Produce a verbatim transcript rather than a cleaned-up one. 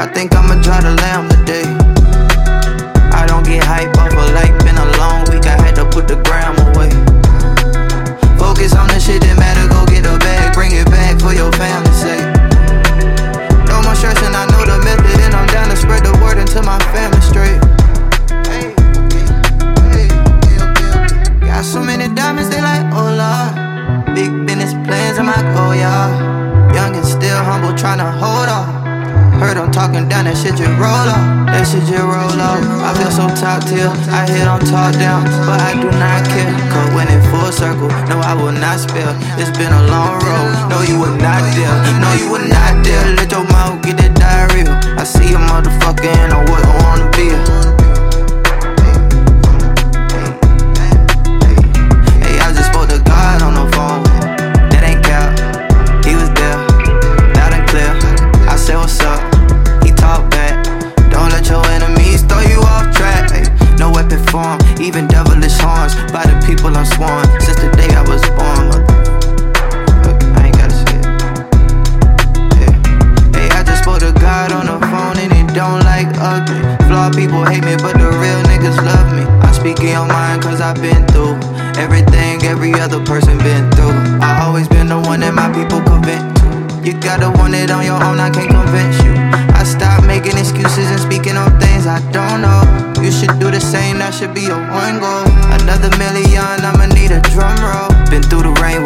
I think I'ma try the lamb today. I don't get hype off a like, been a long week, I had to put the gram away. Focus on the shit that matter, go get a bag, bring it back for your family's sake. No more stressing, I know the method, and I'm down to spread the word until my family straight. Got so many diamonds, they like, oh Lord. Big business plans, I'm like, oh yeah. Young and still humble, tryna hold on. Heard I'm talking down, that shit just roll off. That shit just roll off. I feel so top tier, I hit on talk down, but I do not care. Cause when in full circle, no I will not spill. It's been a long road, no you were not there. No you were not there, let your mouth get that diarrhea. I see a motherfucker and I wouldn't wanna be a. Hey, I just spoke to God on the phone. That ain't cap, he was there, loud and clear. I said what's up, he talked back. Don't let your enemies throw you off track. Ay, no weapon form, even devilish horns. By the people I'm sworn, since the day I was born. I ain't gotta say it. Hey, hey, I just spoke to God on the phone and he don't like ugly. Flawed people hate me, but the real niggas love me. I speak in your mind cause I've been through everything every other person been through. I always been the one that my people convince to. You gotta want it on your own, I can't convince you. I stopped making excuses and speaking on things I don't know. You should do the same, that should be your one goal. Another million, I'ma need a drum roll. Been through the rain